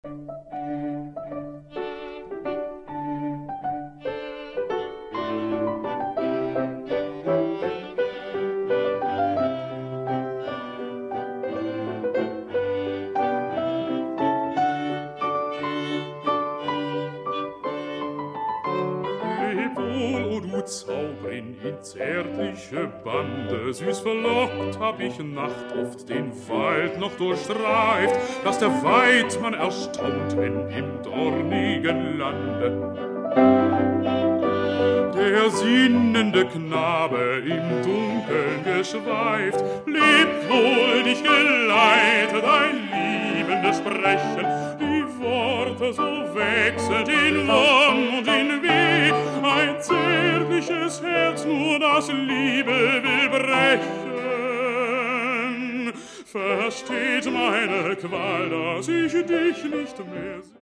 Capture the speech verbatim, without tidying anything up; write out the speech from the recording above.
Leb wohl, o du Zauberin, in zärtliche Bande, süß verlockt hab ich Nacht oft den Wald noch durchstreift, dass der Weidmann erstaunt, wenn im dornigen Lande der sinnende Knabe im Dunkeln geschweift. Leb wohl, dich geleitet ein liebendes Sprechen, die Worte so wechselt in Wonn und in Weh, ein zärtliches Herz nur das Liebe will brechen. Versteht meine Qual, dass ich dich nicht mehr